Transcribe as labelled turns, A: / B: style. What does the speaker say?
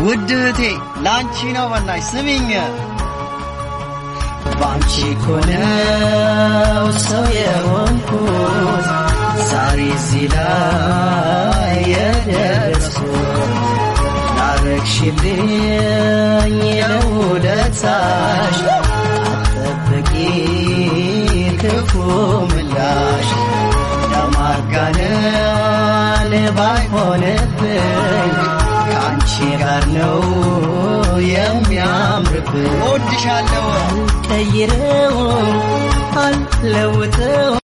A: ውድህቴ ላንቺ ነው በናሽ ስሚኝ ባንቺ ኮነው ሰው የሆንኩት ዛሬ እዚህ ላይ የደረስኩት ላረግሽልኝ ለውለታሽ አትጠብቂ ክፉ ምላሽ ለማጋነን ባይሆንብኝ ከአንቺ ጋር ነው የሚያምርብኝ እወድሻለሁ አልቀይረውም አልለውጠውም